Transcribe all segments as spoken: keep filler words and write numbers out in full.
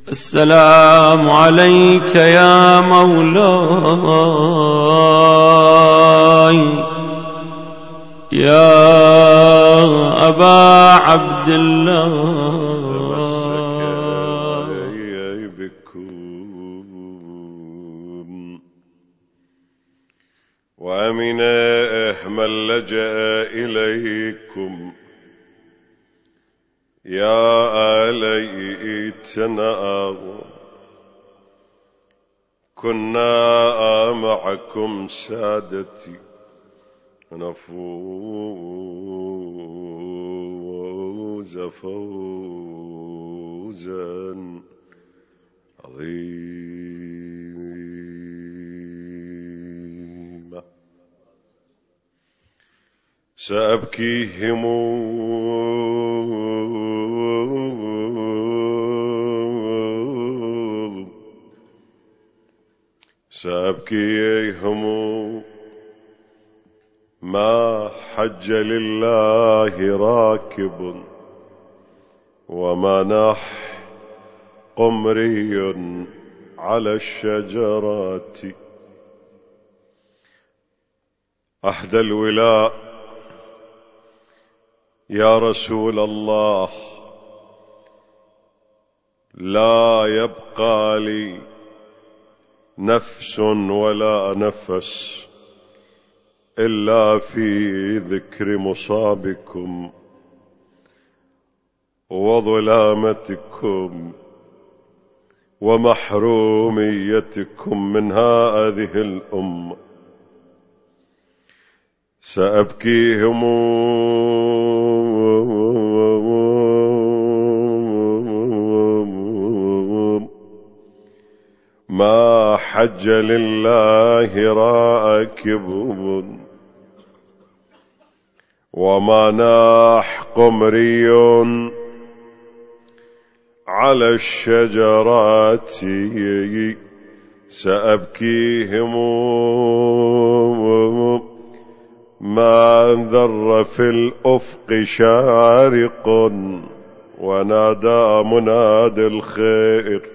السلام عليك يا مولاي يا أبا عبد الله بكم وأمن من لجأ إليكم يا ليتنا كنا معكم سادتي نفوز فوزا عظيما سأبكيهم سأبكيهم ما حج لله راكب وما نح قمري على الشجرات أحدى الولاء يا رسول الله لا يبقى لي نفس ولا نفس إلا في ذكر مصابكم وظلامتكم ومحروميتكم من هذه الأمة سأبكيهم ما حج لله راكب وما ناح قمري على الشجرات سأبكيهم ما ذر في الأفق شارق ونادى منادي الخير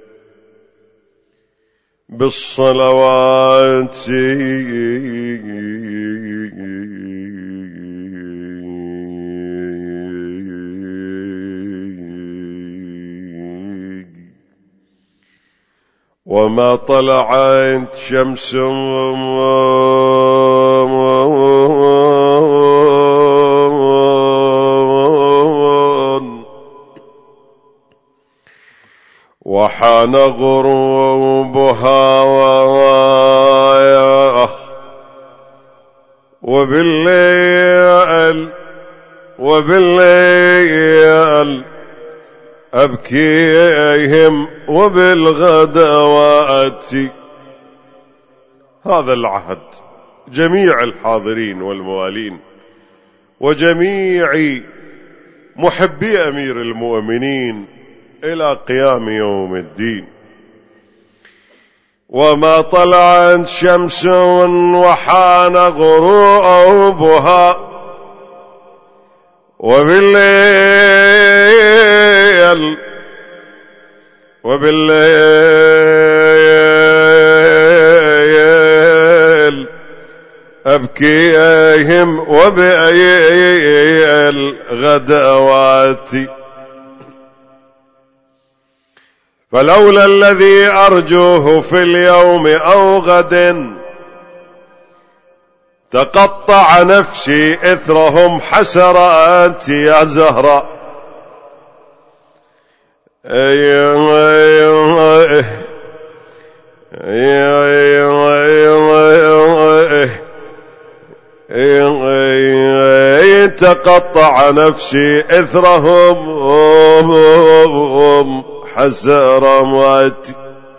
بالصلوات وما طلعت شمس وحان غروبها وبالليل وبالليل أبكيهم وبالغدوات. هذا العهد جميع الحاضرين والموالين وجميع محبي أمير المؤمنين إلى قيام يوم الدين. وما طلعت شمس وحان غروبها وبالليل وبالليل أبكيهم وبأي الغدوات. فلولا الذي أرجوه في اليوم أو غد تقطع نفسي إثرهم حسرات يا زهراء. تقطع نفسي إثرهم حسرات.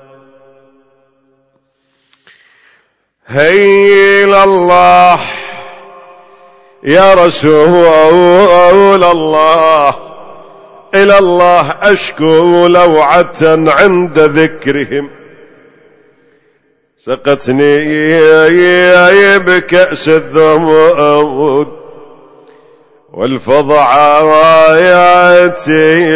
هيا الله يا رسول الله، إلى الله أشكو لوعة عند ذكرهم. سقتني بكأس الذمود والفضعات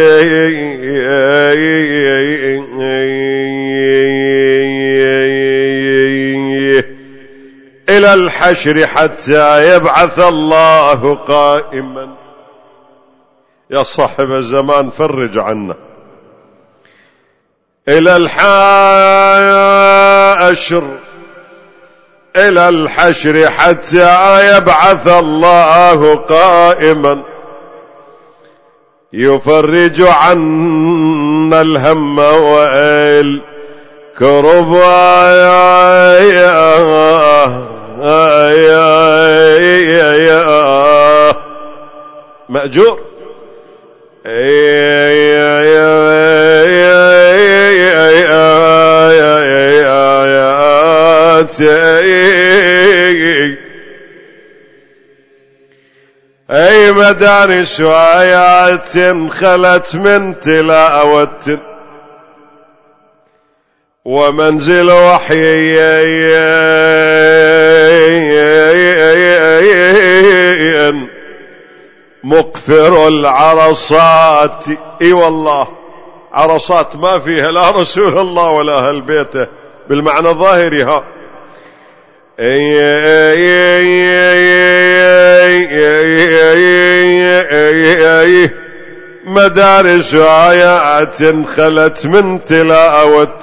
إلى الحشر حتى يبعث الله قائما. يا صاحب الزمان فرج عنا. إلى الحشر إلى الحشر حتى يبعث الله قائما يفرج عنا الهم والكرب مأجور. أي مدارس وآيات خلت من تلاوة ومنزل وحي مقفر العرصات. اي والله عرصات ما فيها لا رسول الله ولا أهل بيته بالمعنى الظاهري. ها مدارس آيات خلت من تلاوة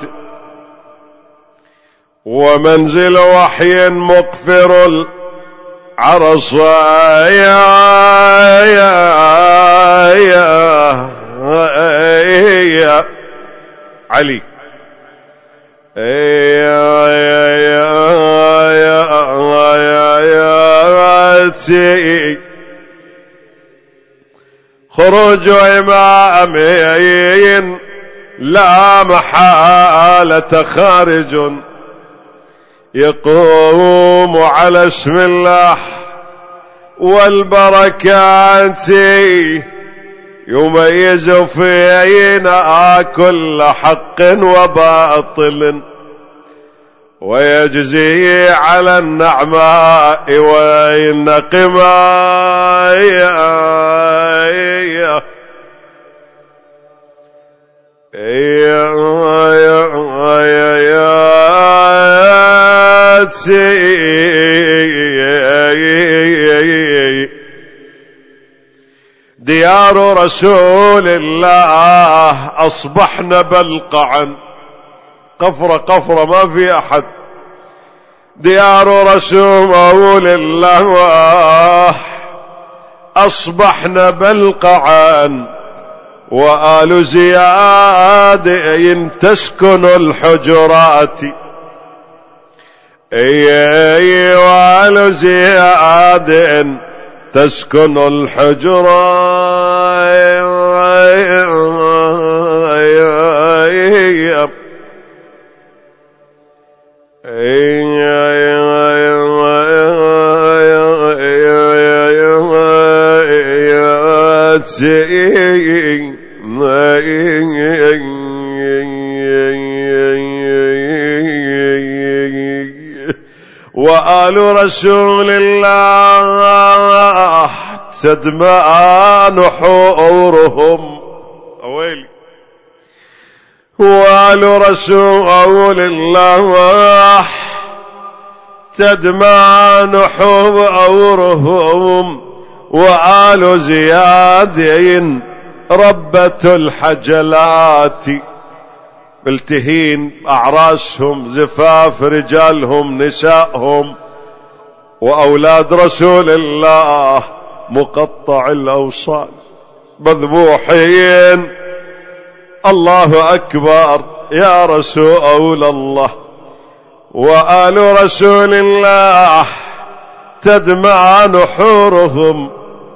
ومنزل وحي مقفر العرص يا علي خروج إمامين لا محالة خارج يقوم على اسم الله والبركات يميز فينا كل حق وباطل ويجزي على النعماء والنقماء. ديار رسول الله أصبحنا بلقعا قفرة قفرة ما في أحد. ديار رسول الله أصبحنا بلقعا وآل زياد تسكن الحجرات. اي وآل زياد تسكن الحجرات. وآل رسول الله تدمع نحورهم. أويلي. وآل رسول الله تدمع نحورهم وآل زياد ربة الحجلات ملتهين أعراسهم زفاف رجالهم نسائهم وأولاد رسول الله مقطع الأوصال مذبوحين. الله أكبر يا رسول الله. وآل رسول الله تدمع نحورهم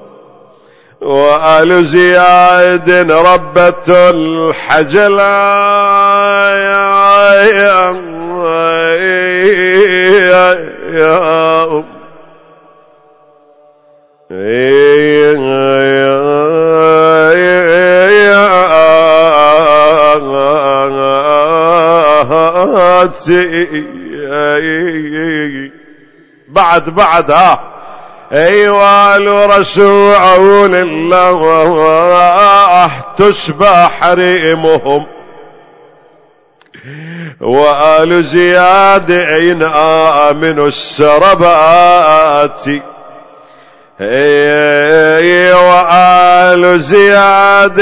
وآل زياد ربة الحجلات. بعد بعد ها أيوة رسول الله تسبى حريمهم، وآل زياد أين آمنوا السربات، وآل زياد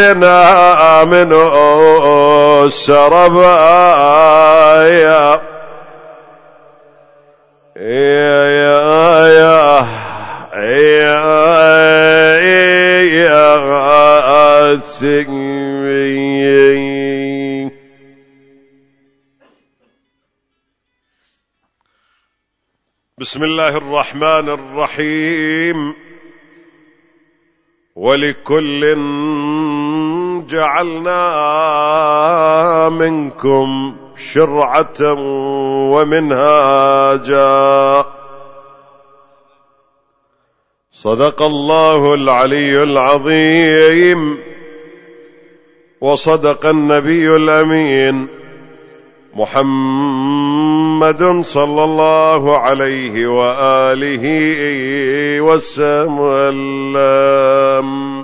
آمنوا السربات. يا يا يا يا بسم الله الرحمن الرحيم. ولكل جعلنا منكم شرعة ومنهاجا. صدق الله العلي العظيم، وصدق النبي الأمين محمد صلى الله عليه وآله وسلم.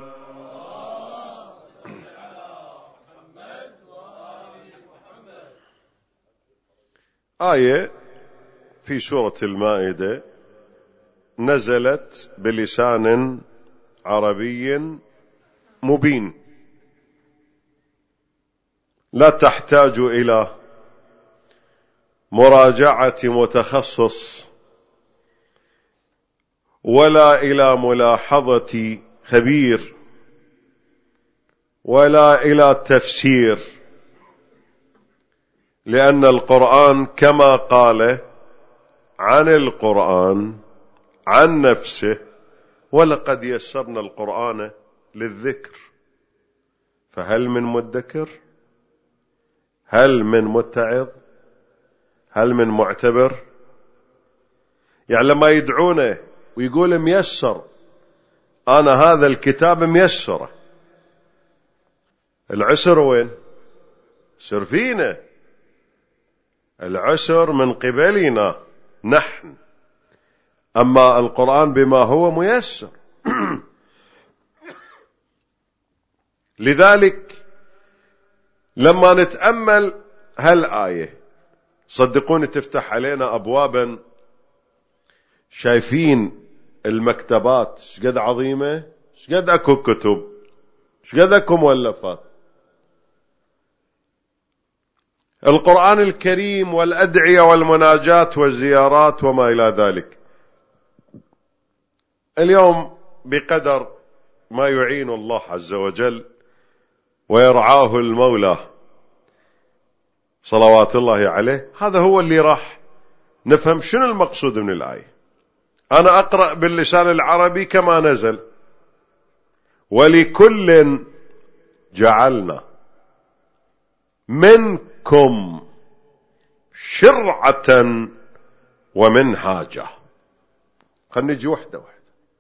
آية في سورة المائدة نزلت بلسان عربي مبين، لا تحتاج إلى مراجعة متخصص ولا إلى ملاحظة خبير ولا إلى تفسير، لأن القرآن كما قال عن القرآن عن نفسه: ولقد يسرنا القرآن للذكر فهل من مدكر، هل من متعظ، هل من معتبر. يعني لما يدعونه ويقول ميسر، أنا هذا الكتاب ميسره، العسر وين؟ سر فينا، العسر من قبلنا نحن، أما القرآن بما هو ميسر. لذلك لما نتأمل هالآية صدقوني تفتح علينا أبوابا. شايفين المكتبات شقد عظيمة، شقد أكو كتب، شقد أكو مؤلفات. القرآن الكريم والأدعية والمناجات والزيارات وما إلى ذلك. اليوم بقدر ما يعين الله عز وجل ويرعاه المولى صلوات الله عليه، هذا هو اللي راح نفهم شنو المقصود من الآية. أنا أقرأ باللسان العربي كما نزل: ولكل جعلنا منكم شرعة ومنهاجا. خلنا نجي وحدة وحدة.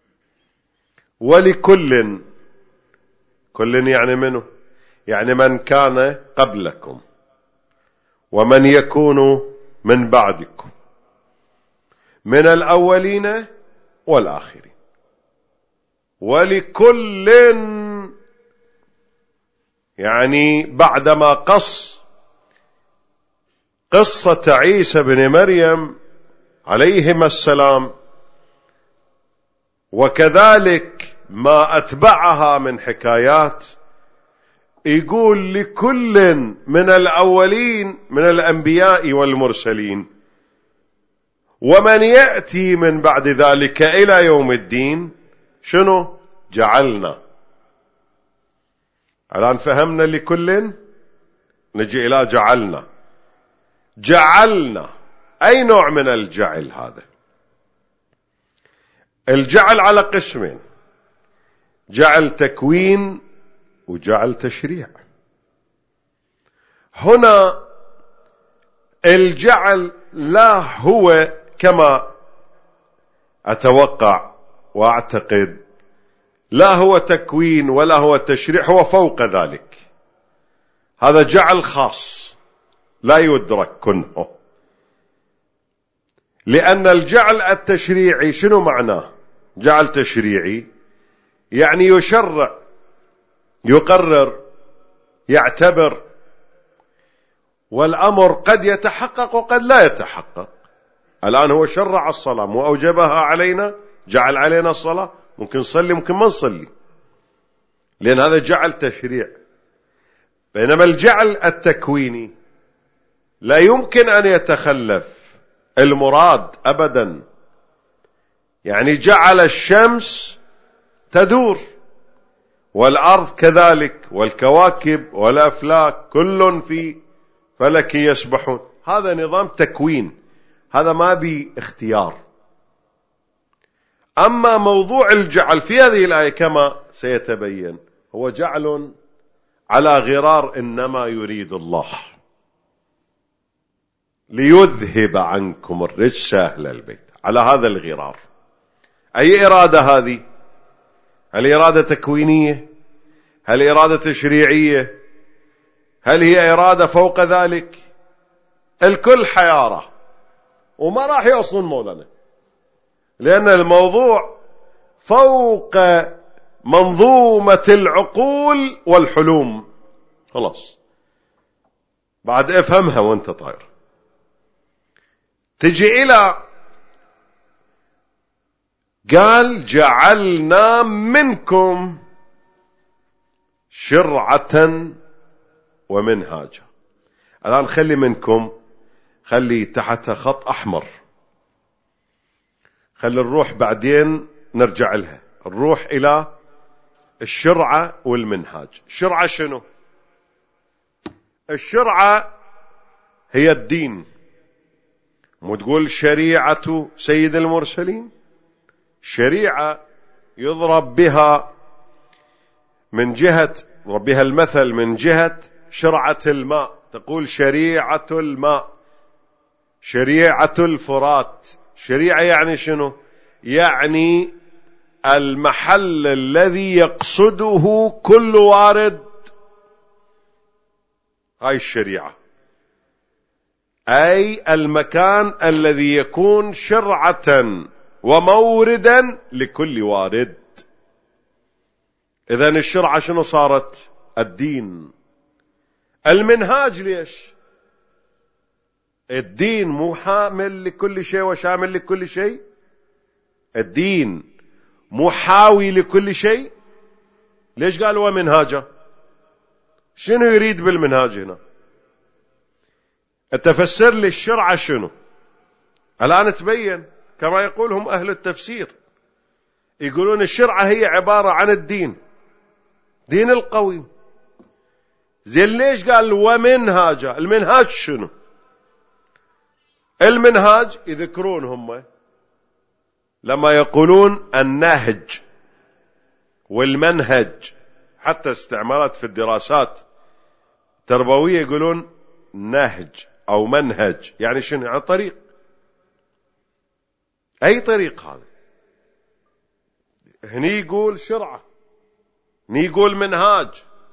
ولكل، كل يعني منه؟ يعني من كان قبلكم ومن يكون من بعدكم، من الأولين والآخرين. ولكل يعني بعدما قص قصة عيسى بن مريم عليهما السلام وكذلك ما أتبعها من حكايات، يقول لكل من الأولين من الأنبياء والمرسلين ومن يأتي من بعد ذلك إلى يوم الدين شنو؟ جعلنا. الآن فهمنا لكل، نجي إلى جعلنا. جعلنا أي نوع من الجعل هذا؟ الجعل على قسمين: جعل تكوين وجعل تشريع. هنا الجعل لا هو كما أتوقع وأعتقد، لا هو تكوين ولا هو تشريع، هو فوق ذلك. هذا جعل خاص لا يدرك كنه، لأن الجعل التشريعي شنو معناه؟ جعل تشريعي يعني يشرع، يقرر، يعتبر، والأمر قد يتحقق وقد لا يتحقق. الآن هو شرع الصلاة، مو أوجبها علينا، جعل علينا الصلاة، ممكن نصلي ممكن ما نصلي، لأن هذا جعل تشريع. بينما الجعل التكويني لا يمكن أن يتخلف المراد أبدا. يعني جعل الشمس تدور، والأرض كذلك، والكواكب والأفلاك كل في فلك يسبحون. هذا نظام تكوين، هذا ما بي اختيار. أما موضوع الجعل في هذه الآية كما سيتبين هو جعل على غرار إنما يريد الله ليذهب عنكم الرجس أهل البيت، على هذا الغرار. أي إرادة هذه؟ هل إرادة تكوينية؟ هل إرادة تشريعية؟ هل هي إرادة فوق ذلك؟ الكل حيارة وما راح يوصل مولانا، لأن الموضوع فوق منظومة العقول والحلوم. خلاص بعد افهمها وانت طاير. تجي إلى قال جعلنا منكم شرعة ومنهاجا. الآن خلي منكم، خلي تحتها خط أحمر، خلي نروح بعدين نرجع لها، نروح إلى الشرعة والمنهاج. الشرعة شنو؟ الشرعة هي الدين، مو تقول شريعة سيد المرسلين. شريعة يضرب بها من جهة، يضرب بها المثل من جهة شرعة الماء، تقول شريعة الماء، شريعة الفرات. شريعة يعني شنو؟ يعني المحل الذي يقصده كل وارد، هاي الشريعة. أي المكان الذي يكون شرعة وموردا لكل وارد. إذن الشرعة شنو صارت؟ الدين. المنهاج ليش؟ الدين مو حامل لكل شيء وشامل لكل شيء؟ الدين محاوي لكل شيء؟ ليش قال ومنهاجه؟ شنو يريد بالمنهاج هنا؟ التفسير للشرعة شنو؟ الآن تبين كما يقولهم أهل التفسير، يقولون الشرعة هي عبارة عن الدين، دين القويم. زين ليش قال ومنهاجه؟ المنهاج شنو؟ المنهاج يذكرون هم لما يقولون النهج والمنهج، حتى استعمالات في الدراسات التربوية يقولون نهج أو منهج، يعني شنو؟ يعني طريق. أي طريق هذا؟ هني يقول شرعة، هني يقول منهاج،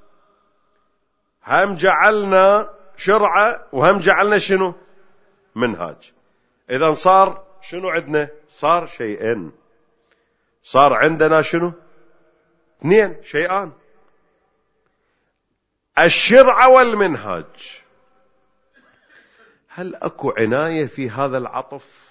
هم جعلنا شرعة وهم جعلنا شنو؟ منهاج. إذن صار شنو عندنا؟ صار شيئين، صار عندنا شنو؟ اثنين، شيئان، الشرع والمنهاج. هل أكو عناية في هذا العطف؟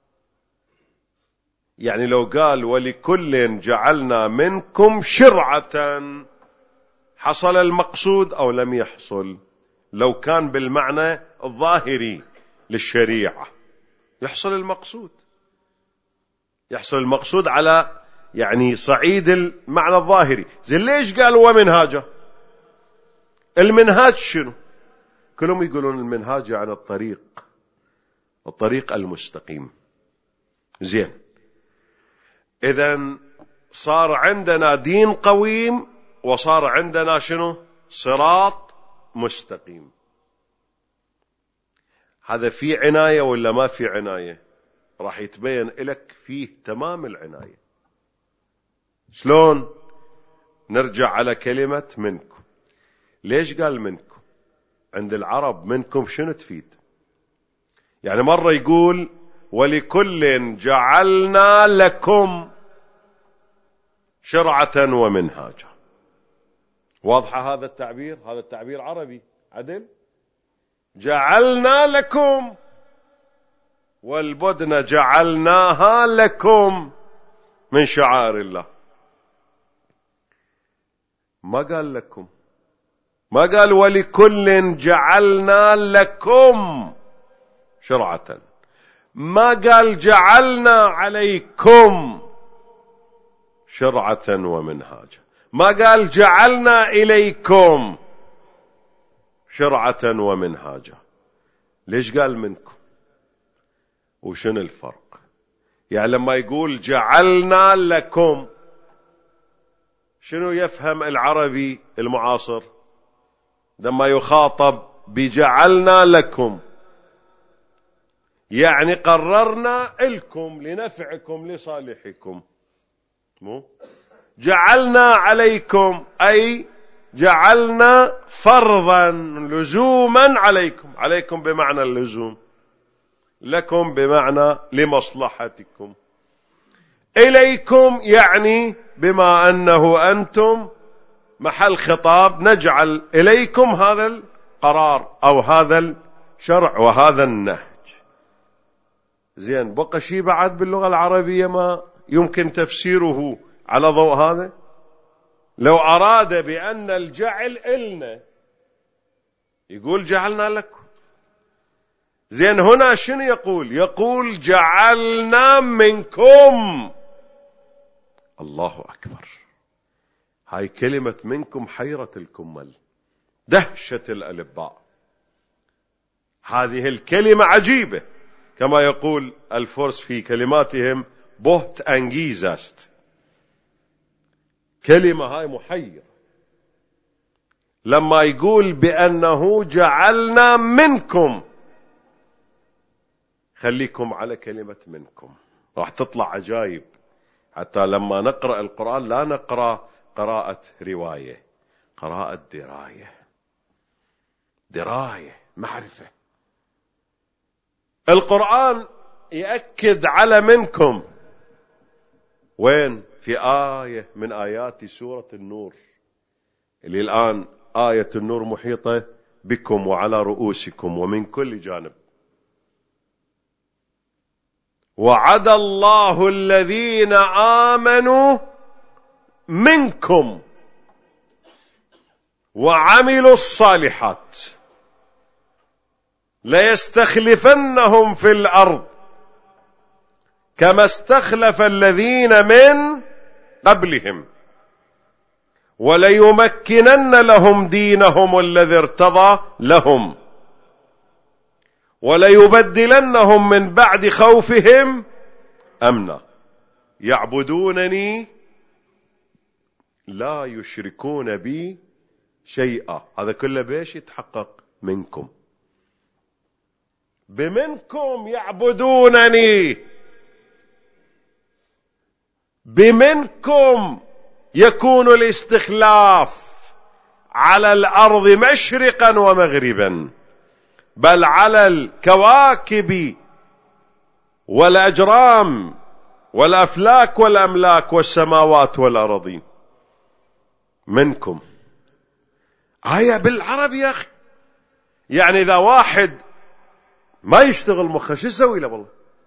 يعني لو قال ولكل جعلنا منكم شرعة، حصل المقصود أو لم يحصل؟ لو كان بالمعنى الظاهري للشريعة يحصل المقصود، يحصل المقصود على يعني صعيد المعنى الظاهري. زين ليش قال ومنهاجه؟ المنهاج شنو؟ كلهم يقولون المنهاج عن الطريق، الطريق المستقيم. زين، إذن صار عندنا دين قويم وصار عندنا شنو؟ صراط مستقيم. هذا في عناية ولا ما في عناية؟ راح يتبين لك فيه تمام العناية. شلون؟ نرجع على كلمة منكم. ليش قال منكم؟ عند العرب منكم شنو تفيد؟ يعني مرة يقول ولكل جعلنا لكم، شرعة ومنهاجا. واضحة هذا التعبير؟ هذا التعبير عربي عدل. جعلنا لكم والبدن جعلناها لكم من شعائر الله. ما قال لكم، ما قال ولكل جعلنا لكم شرعة، ما قال جعلنا عليكم شرعة ومنهاجا، ما قال جعلنا إليكم شرعة ومنهاجا. ليش قال منكم؟ وشنو الفرق؟ يعني لما يقول جعلنا لكم، شنو يفهم العربي المعاصر لما يخاطب بجعلنا لكم؟ يعني قررنا لكم لنفعكم لصالحكم. مو جعلنا عليكم أي جعلنا فرضا لزوما عليكم، عليكم بمعنى اللزوم، لكم بمعنى لمصلحتكم، إليكم يعني بما أنه أنتم محل خطاب نجعل إليكم هذا القرار أو هذا الشرع وهذا النهج. زين، بقى شيء بعد باللغة العربية ما يمكن تفسيره على ضوء هذا؟ لو أراد بأن الجعل إلنا يقول جعلنا لكم. زين، هنا شنو يقول؟ يقول جعلنا منكم. الله أكبر. هاي كلمة منكم حيرة الكمل، دهشة الألباء. هذه الكلمة عجيبة، كما يقول الفرس في كلماتهم بوت أنجيزاست. كلمة هاي محيرة. لما يقول بأنه جعلنا منكم، خليكم على كلمة منكم، راح تطلع عجائب. حتى لما نقرأ القرآن لا نقرأ قراءة رواية، قراءة دراية، دراية معرفة. القرآن يأكد على منكم وين؟ في آية من آيات سورة النور، اللي الآن آية النور محيطة بكم وعلى رؤوسكم ومن كل جانب. وعد الله الذين آمنوا منكم وعملوا الصالحات ليستخلفنهم في الأرض كما استخلف الذين من قبلهم وليمكنن لهم دينهم الذي ارتضى لهم وليبدلنهم من بعد خوفهم أمنا يعبدونني لا يشركون بي شيئا. هذا كله بيش يتحقق؟ منكم. بمنكم يعبدونني، بمنكم يكون الاستخلاف على الأرض مشرقا ومغربا، بل على الكواكب والأجرام والأفلاك والأملاك والسماوات والأراضين. منكم آية بالعربي يا أخي. يعني إذا واحد ما يشتغل مخه شو يسوي له؟ والله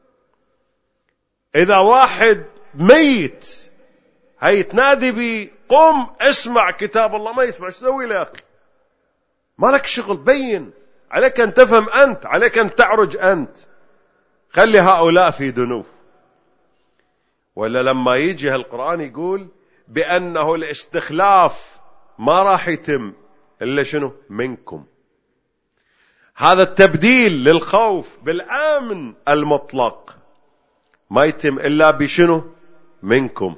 إذا واحد ميت هي تنادي بي قم اسمع كتاب الله، ما يسمع، شو يسوي له يا أخي؟ ما لك شغل، بين عليك أن تفهم أنت، عليك أن تعرج أنت، خلي هؤلاء في دنو. ولا لما يجي القرآن يقول بأنه الاستخلاف ما راح يتم إلا شنو؟ منكم. هذا التبديل للخوف بالأمن المطلق ما يتم إلا بشنو؟ منكم.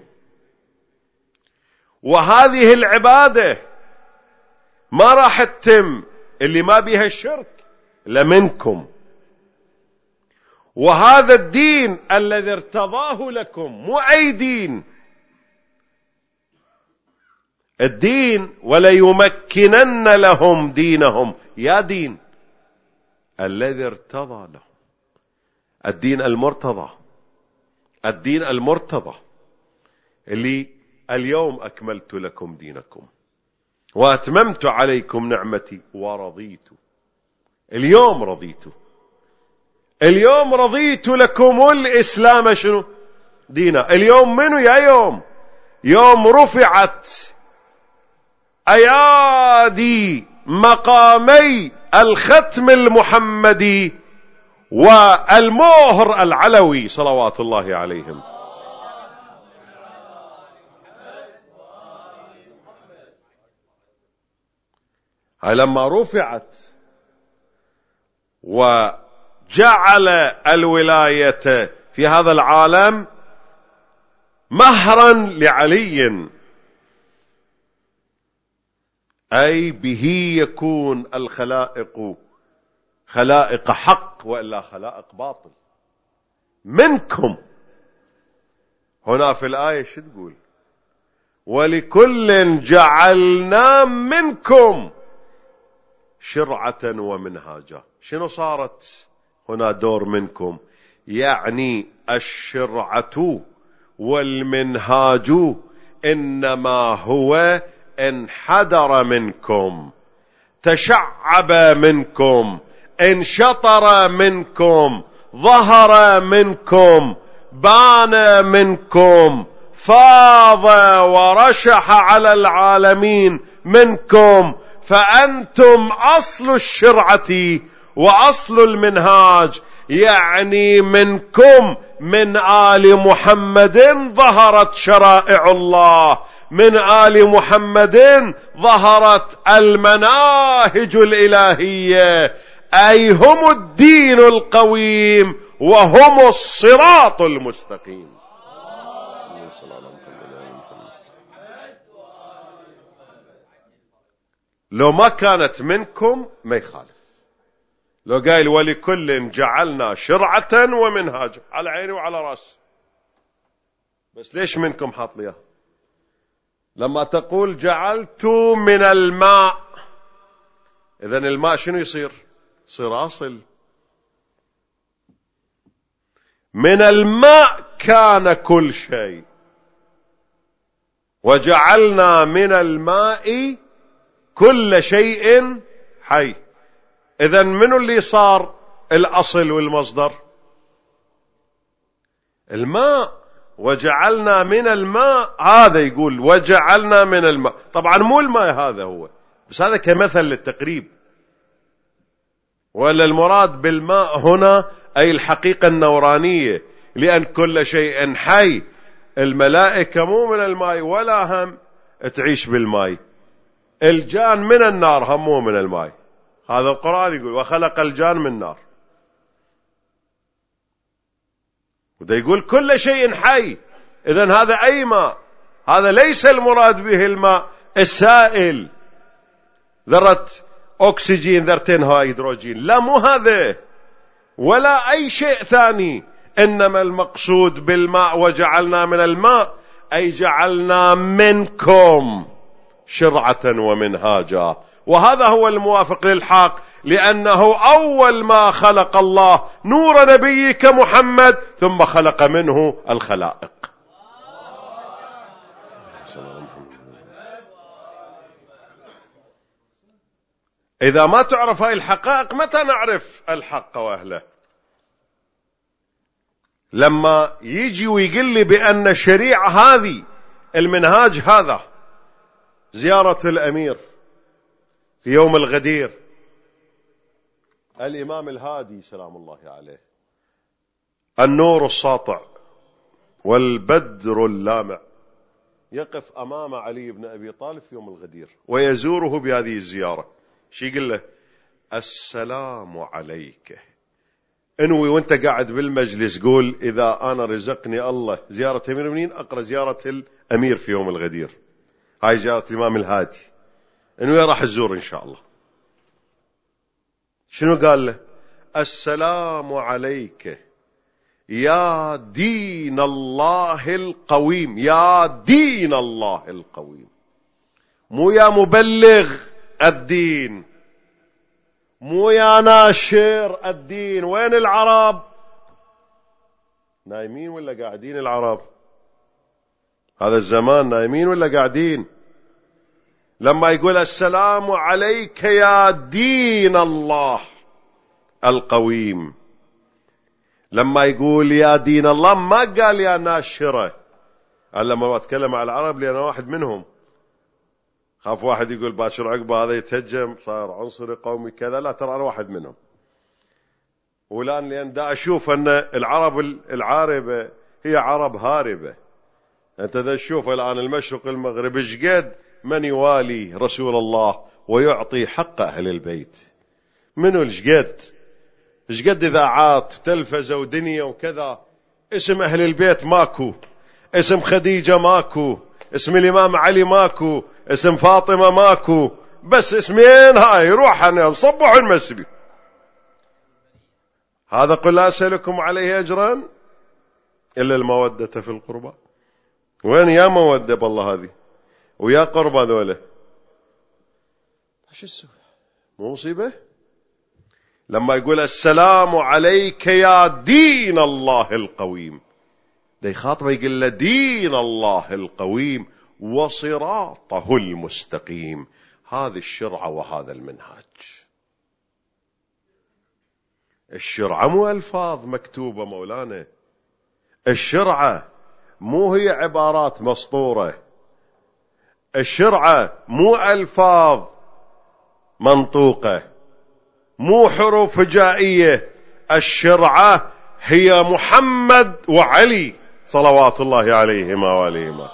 وهذه العبادة ما راح تتم اللي ما بيها الشرك لمنكم. وهذا الدين الذي ارتضاه لكم، مو أي دين، الدين وليمكنن لهم دينهم، يا دين الذي ارتضى لهم، الدين المرتضى، الدين المرتضى اللي اليوم أكملت لكم دينكم وأتممت عليكم نعمتي ورضيت. اليوم رضيت، اليوم رضيت لكم الإسلام شنو دينا. اليوم منو يا يوم؟ يوم رفعت أيادي مقامي الختم المحمدي والمهر العلوي صلوات الله عليهم. هاي لما رفعت وجعل الولاية في هذا العالم مهرا لعلي، أي به يكون الخلائق خلائق حق وإلا خلائق باطل. منكم هنا في الآية شو تقول؟ ولكل جعلنا منكم شرعة ومنهاجا. شنو صارت هنا دور منكم؟ يعني الشرعة والمنهاج إنما هو انحدر منكم، تشعب منكم، انشطر منكم، ظهر منكم، بان منكم، فاض ورشح على العالمين منكم. فأنتم أصل الشرعة وأصل المنهاج، يعني منكم من آل محمد ظهرت شرائع الله، من آل محمد ظهرت المناهج الإلهية، أي هم الدين القويم وهم الصراط المستقيم. لو ما كانت منكم ما يخالف، لو قايل ولكل جعلنا شرعة ومنهاجا على عيني وعلى راسي، بس ليش منكم حاط ليها؟ لما تقول جعلت من الماء، إذن الماء شنو يصير؟ يصير أصل. من الماء كان كل شيء، وجعلنا من الماء كل شيء حي. إذن منو اللي صار الأصل والمصدر؟ الماء. وجعلنا من الماء، هذا يقول وجعلنا من الماء، طبعا مو الماء هذا هو، بس هذا كمثل للتقريب. ولا المراد بالماء هنا أي الحقيقة النورانية، لأن كل شيء حي. الملائكة مو من الماء ولا هم تعيش بالماء، الجان من النار هم مو من الماء. هذا القرآن يقول وخلق الجان من نار، وده يقول كل شيء حي. إذن هذا أي ماء، هذا ليس المراد به الماء السائل، ذرة أكسجين ذرتين هيدروجين، لا مو هذا ولا أي شيء ثاني. إنما المقصود بالماء وجعلنا من الماء أي جعلنا منكم شرعة ومنهاجا. وهذا هو الموافق للحق، لأنه أول ما خلق الله نور نبيك محمد ثم خلق منه الخلائق. إذا ما تعرف هاي الحقائق متى نعرف الحق وأهله؟ لما يجي ويقول لي بأن الشريعة هذه المنهاج هذا زيارة الأمير في يوم الغدير، الإمام الهادي سلام الله عليه، النور الساطع والبدر اللامع، يقف أمام علي بن أبي طالب في يوم الغدير ويزوره بهذه الزيارة. شي يقول له السلام عليك. انوي وانت قاعد بالمجلس قول إذا أنا رزقني الله زيارة أمير المؤمنين أقرأ زيارة الأمير في يوم الغدير، هاي زيارة الإمام الهادي، انوي راح الزور إن شاء الله. شنو قال له؟ السلام عليك يا دين الله القويم، يا دين الله القويم، مو يا مبلغ الدين، مو يا ناشر الدين. وين العرب؟ نايمين ولا قاعدين العرب؟ هذا الزمان نايمين ولا قاعدين؟ لما يقول السلام عليك يا دين الله القويم، لما يقول يا دين الله ما قال يا ناشرة. أنا لما أتكلم على العرب لأن واحد منهم، خاف واحد يقول باشر عقبه هذا يتهجم صار عنصري قومي كذا. لا، ترى أنا واحد منهم. والآن لأن دا أشوف أن العرب العاربة هي عرب هاربة. أنت دا تشوف الآن المشرق المغرب إيش قد من يوالي رسول الله ويعطي حق أهل البيت، منو إيش قد إيش قد إذاعات تلفزة ودنيا وكذا، اسم أهل البيت ماكو، اسم خديجة ماكو، اسم الإمام علي ماكو، اسم فاطمة ماكو، بس اسمين هاي روح نصبح المسبي. هذا قل لا أسألكم عليه أجرا إلا المودة في القربى. وين يا مودة بالله هذه ويا قربى ذوله؟ ايش السوء؟ مو مصيبة؟ لما يقول السلام عليك يا دين الله القويم، ده يخاطبه يقول له دين الله القويم وصراطه المستقيم. هذه الشرعة وهذا المنهاج. الشرعة مو ألفاظ مكتوبة مولانا، الشرعة مو هي عبارات مسطورة، الشرعة مو ألفاظ منطوقة، مو حروف هجائية. الشرعة هي محمد وعلي صلوات الله عليهما وآلهما.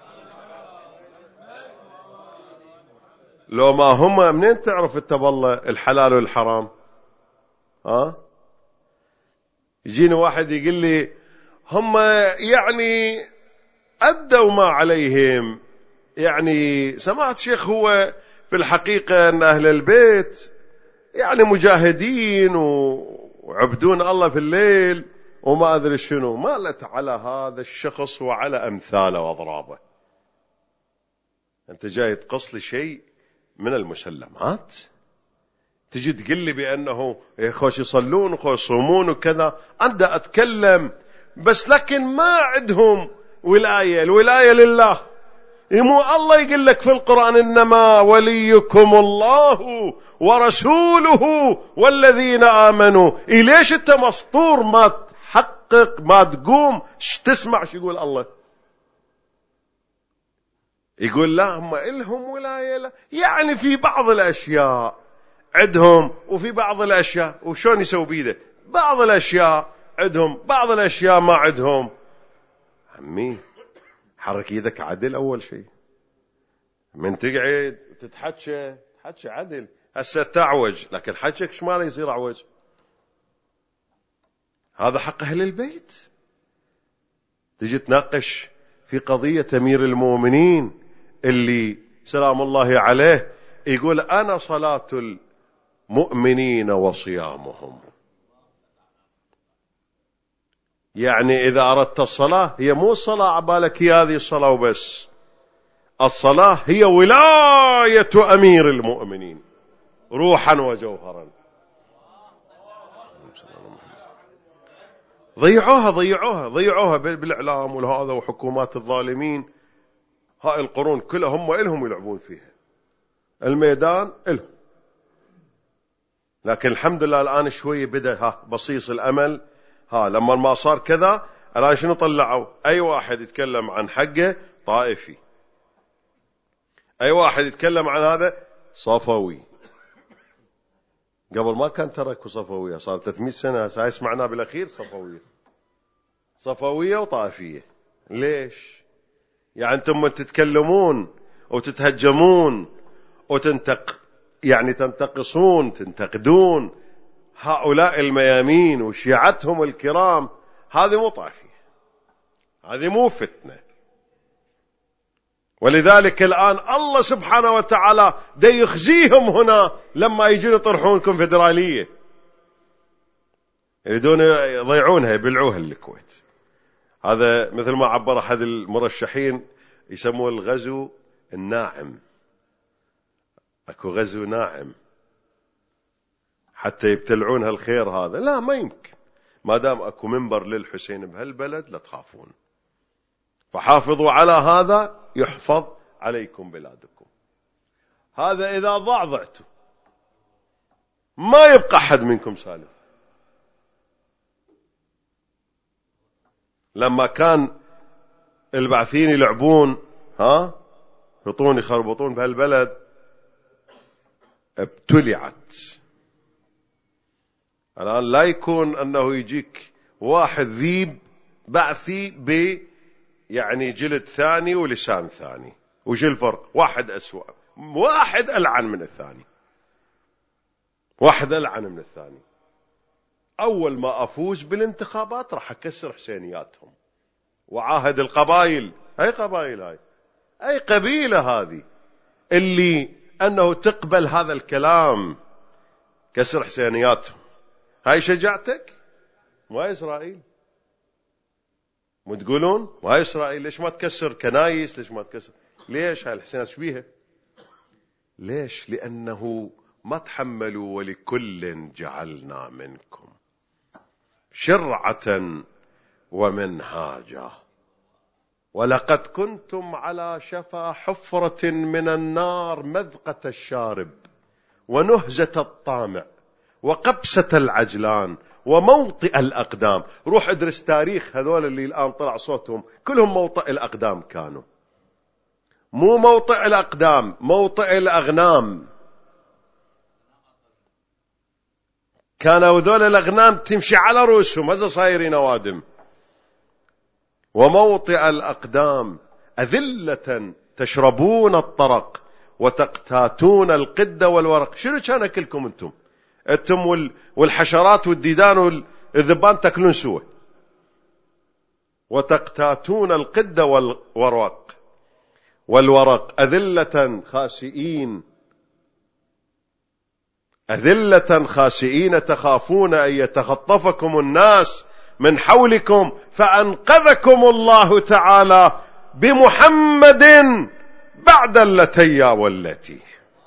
لو ما هما منين تعرف انت والله الحلال والحرام؟ ها يجيني واحد يقول لي هم يعني أدوا ما عليهم. يعني سمعت شيخ هو في الحقيقة أن أهل البيت يعني مجاهدين وعبدون الله في الليل وما أدري شنو. مالت على هذا الشخص وعلى أمثاله وأضرابه. أنت جاي تقص لي شيء من المسلمات، تجي تقول لي بأنه خوش يصلون وخوش يصومون وكذا. أنا أتكلم بس لكن ما عندهم ولاية. الولاية لله. مو الله يقول لك في القرآن إنما وليكم الله ورسوله والذين آمنوا. إيه ليش أنت مسطور ما تحقق ما تقوم تسمع شو يقول الله؟ يقول لا هم إلهم ولاية لا. يعني في بعض الأشياء عندهم وفي بعض الأشياء وشون يسوي بيده، بعض الأشياء عندهم بعض الأشياء ما عندهم. عمي حرك يدك عدل أول شيء. من تقعد تتحكى تحكي عدل. هسه تعوج لكن حكيك شماله يصير أعوج. هذا حق أهل البيت. تجي تناقش في قضية أمير المؤمنين اللي سلام الله عليه يقول أنا صلاة المؤمنين وصيامهم. يعني إذا أردت الصلاة هي مو الصلاة عبالك هي هذه الصلاة وبس. الصلاة هي ولاية أمير المؤمنين روحا وجوهرا. ضيعوها ضيعوها ضيعوها بالإعلام والهذا وحكومات الظالمين. هاي القرون كلها هم إلهم يلعبون فيها. الميدان إلهم. لكن الحمد لله الآن شوي بدأ ها بصيص الأمل. ها لما ما صار كذا الآن شنو طلعوا؟ أي واحد يتكلم عن حقه طائفي، أي واحد يتكلم عن هذا صفوي. قبل ما كان تركوا صفوية، صار ثلاثمئة سنة هاي سمعناه بالأخير صفوية صفوية وطائفية. ليش؟ يعني أنتم تتكلمون وتتهجمون وتنتق يعني تنتقصون تنتقدون هؤلاء الميامين وشيعتهم الكرام. هذه مو طائفية، هذه مو فتنة. ولذلك الآن الله سبحانه وتعالى دا يخزيهم هنا لما يجون يطرحون كونفدرالية، يريدون يضيعونها يبلعوها للكويت. هذا مثل ما عبر أحد المرشحين يسموه الغزو الناعم. أكو غزو ناعم حتى يبتلعون هالخير هذا. لا ما يمكن. ما دام أكو منبر للحسين بهالبلد لا تخافون. فحافظوا على هذا يحفظ عليكم بلادكم. هذا إذا ضاع ضعتوا، ما يبقى أحد منكم سالم. لما كان البعثين يلعبون ها يخربطون يخربطون بهالبلد، ابتلعت. الآن لا يكون أنه يجيك واحد ذيب بعثي ب يعني جلد ثاني ولسان ثاني، وش الفرق؟ واحد أسوأ، واحد ألعن من الثاني، واحد ألعن من الثاني. أول ما أفوز بالانتخابات راح أكسر حسينياتهم وعاهد القبائل. أي قبائل هاي؟ أي قبيلة هذه اللي أنه تقبل هذا الكلام؟ كسر حسينياتهم. هاي شجاعتك؟ ما إسرائيل وتقولون وهاي إسرائيل ليش ما تكسر كنايس؟ ليش ما تكسر؟ ليش هاي الحسينات شبيها؟ ليش؟ لأنه ما تحملوا ولكل جعلنا منكم شرعة ومنهاجا ولقد كنتم على شفا حفرة من النار مذقة الشارب ونهزة الطامع وقبسة العجلان وموطئ الأقدام. روح ادرس تاريخ هذول اللي الآن طلع صوتهم، كلهم موطئ الأقدام كانوا، مو موطئ الأقدام، موطئ الأغنام. كانوا ذول الأغنام تمشي على رؤوسهم هذا صايرين أوادم. وموطئ الأقدام أذلة تشربون الطرق وتقتاتون القد والورق. شنو كان أكلكم أنتم؟ أنتم والحشرات والديدان والذبان تأكلون سوا. وتقتاتون القد والورق والورق أذلة خاسئين، أذلة خاسئين تخافون أن يتخطفكم الناس من حولكم فأنقذكم الله تعالى بمحمد بعد اللتي والتي.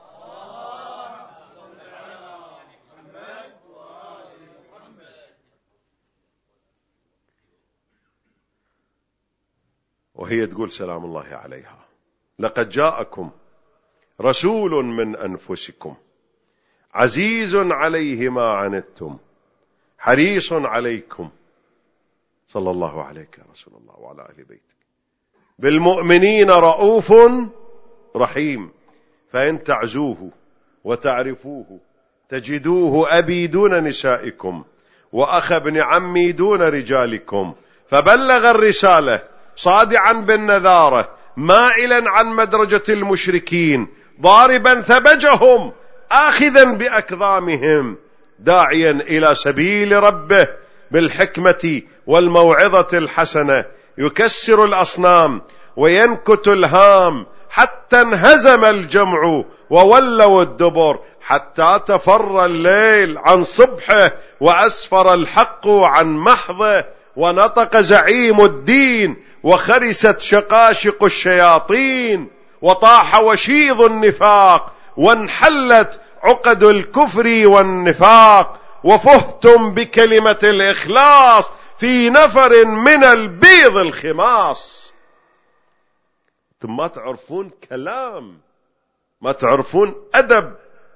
وهي تقول سلام الله عليها: لقد جاءكم رسول من أنفسكم عزيز عليه ما عنتم حريص عليكم، صلى الله عليك يا رسول الله وعلى أهل بيتك، بالمؤمنين رؤوف رحيم. فإن تعزوه وتعرفوه تجدوه أبي دون نسائكم وأخ ابن عمي دون رجالكم، فبلغ الرسالة صادعا بالنذارة مائلا عن مدرجة المشركين ضاربا ثبجهم آخذا بأكظامهم داعيا إلى سبيل ربه بالحكمة والموعظة الحسنة، يكسر الأصنام وينكت الهام حتى انهزم الجمع وولوا الدبر، حتى تفر الليل عن صبحه وأسفر الحق عن محضه، ونطق زعيم الدين وخرست شقاشق الشياطين، وطاح وشيض النفاق وانحلت عقد الكفر والنفاق، وفهتم بكلمة الإخلاص في نفر من البيض الخماص. ثم ما تعرفون كلام، ما تعرفون أدب.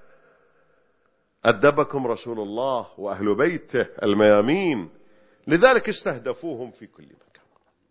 أدبكم رسول الله وأهل بيته الميامين، لذلك استهدفوهم في كل مكان،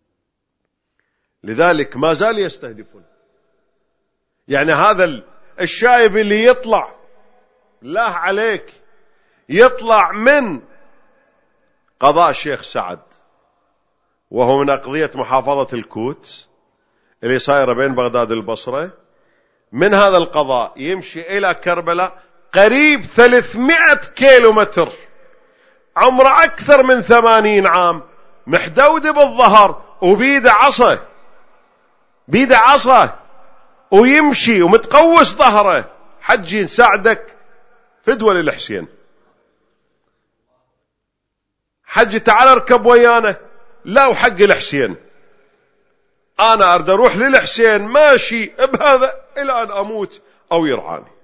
لذلك ما زال يستهدفون. يعني هذا الشايب اللي يطلع لا عليك يطلع من قضاء الشيخ سعد، وهو من أقضية محافظة الكوت اللي صايرة بين بغداد والبصرة، من هذا القضاء يمشي إلى كربلاء قريب ثلاثمائة كيلو متر، عمره أكثر من ثمانين عام، محدود بالظهر وبيده عصا، بيده عصا ويمشي ومتقوس ظهره. حجي نساعدك فدوى للحسين، حجي تعال اركب ويانا، لا وحق الحسين، أنا أريد أروح للحسين ماشي بهذا إلى أن أموت أو يرعاني.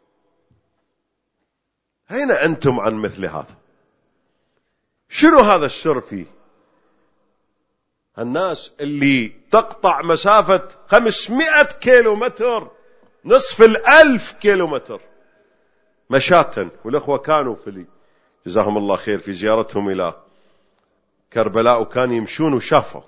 أين أنتم عن مثل هذا؟ شنو هذا السر فيه؟ الناس اللي تقطع مسافة خمسمائة كيلو متر، نصف الألف كيلو متر مشاة. والأخوة كانوا في لي جزاهم الله خير في زيارتهم إلى كربلاء، وكانوا يمشون وشافوا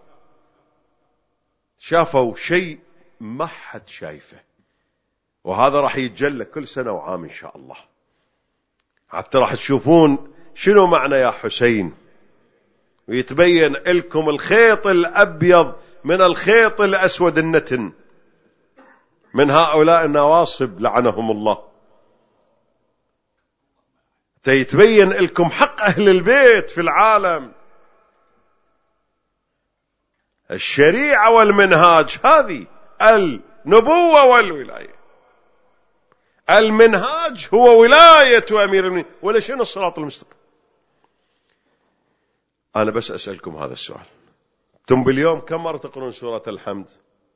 شافوا شيء ما حد شايفه، وهذا راح يتجلى كل سنة وعام إن شاء الله، حتى راح تشوفون شنو معنى يا حسين، ويتبين لكم الخيط الأبيض من الخيط الأسود النتن من هؤلاء النواصب لعنهم الله. تيتبين لكم حق أهل البيت في العالم. الشريعة والمنهاج هذه النبوة والولاية. المنهاج هو ولاية أمير المؤمنين، ولا شنو الصراط المستقيم؟ أنا بس أسألكم هذا السؤال، أنتم باليوم كم مرة تقرون سورة الحمد؟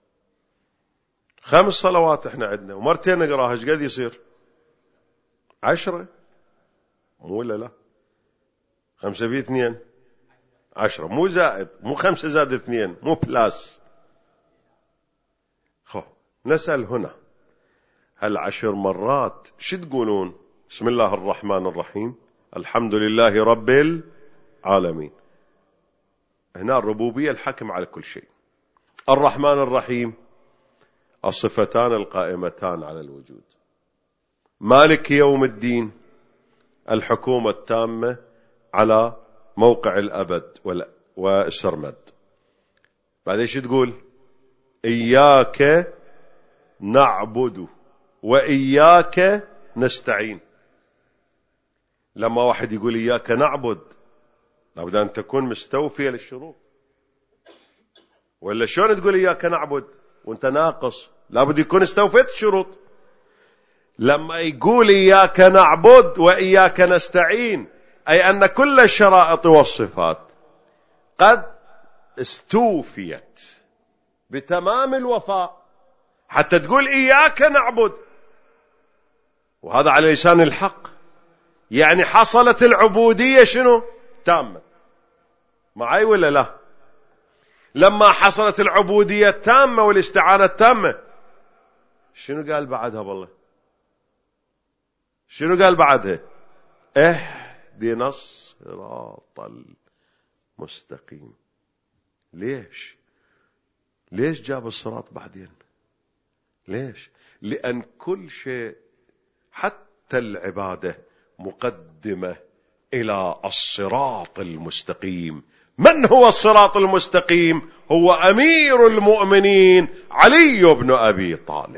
خمس صلوات احنا عندنا، ومرتين نقراها، ايش قد يصير؟ عشرة، مو ولا لا؟ خمسة في اثنين عشرة، مو زائد، مو خمسة زائد اثنين، مو بلاس. خو نسأل هنا، هل عشر مرات شو تقولون؟ بسم الله الرحمن الرحيم، الحمد لله رب العالمين. هنا الربوبية، الحكم على كل شيء. الرحمن الرحيم، الصفتان القائمتان على الوجود. مالك يوم الدين، الحكومة التامة على موقع الأبد والسرمد. بعد ايش تقول؟ إياك نعبد وإياك نستعين. لما واحد يقول إياك نعبد، لابد أن تكون مستوفية للشروط، ولا شلون تقول إياك نعبد وانت ناقص؟ لابد يكون استوفيت الشروط. لما يقول إياك نعبد وإياك نستعين، أي أن كل الشرائط والصفات قد استوفيت بتمام الوفاء حتى تقول إياك نعبد، وهذا على لسان الحق. يعني حصلت العبودية شنو؟ تامة. معي ولا لا؟ لما حصلت العبودية التامة والاستعانة التامة، شنو قال بعدها؟ بالله شنو قال بعدها؟ اهدنا الصراط المستقيم. ليش؟ ليش جاب الصراط بعدين؟ ليش؟ لأن كل شيء حتى العبادة مقدمة إلى الصراط المستقيم. من هو الصراط المستقيم؟ هو أمير المؤمنين علي بن أبي طالب.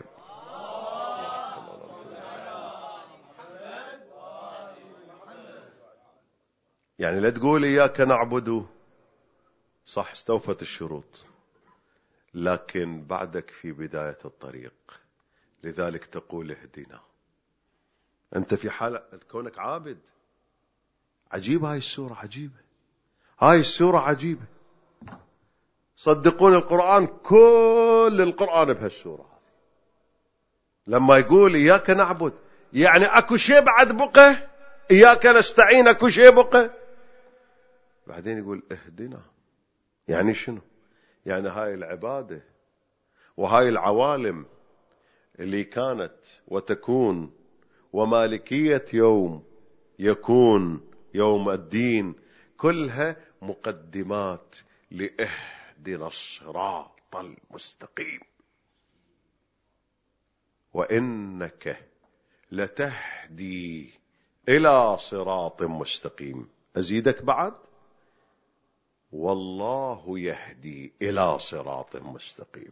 يعني لا تقول إياك نعبد، صح استوفت الشروط، لكن بعدك في بداية الطريق، لذلك تقول اهدنا. أنت في حالة كونك عابد. عجيبة هاي السورة، عجيبة هاي السورة عجيبة. صدقون القرآن، كل القرآن بهالسورة. لما يقول إياك نعبد، يعني أكو شيء بعد بقى، إياك نستعين أكو شيء بقى. بعدين يقول اهدنا، يعني شنو؟ يعني هاي العبادة وهاي العوالم اللي كانت وتكون ومالكية يوم يكون يوم الدين، كلها مقدمات لإهدنا الصراط المستقيم. وإنك لتهدي إلى صراط مستقيم. أزيدك بعد، والله يهدي إلى صراط مستقيم.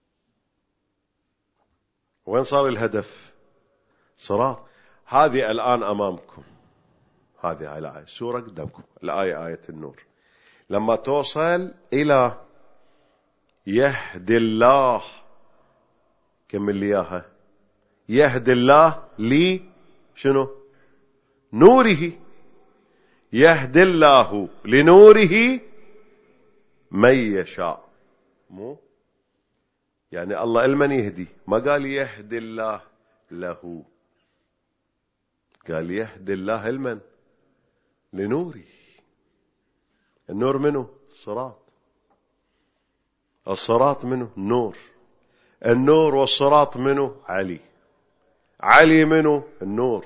وين صار الهدف؟ صراط. هذه الآن أمامكم، هذه الآية سورة قدامكم، الآية آية النور. لما توصل إلى يهدي الله، كمل لي إياها، يهدي الله لي شنو؟ نوره. يهدي الله لنوره من يشاء. مو يعني الله المن يهدي، ما قال يهدي الله له، قال يهدي الله المن لنوره. النور منه؟ الصراط. الصراط منه نور، النور والصراط منه علي، علي منه النور،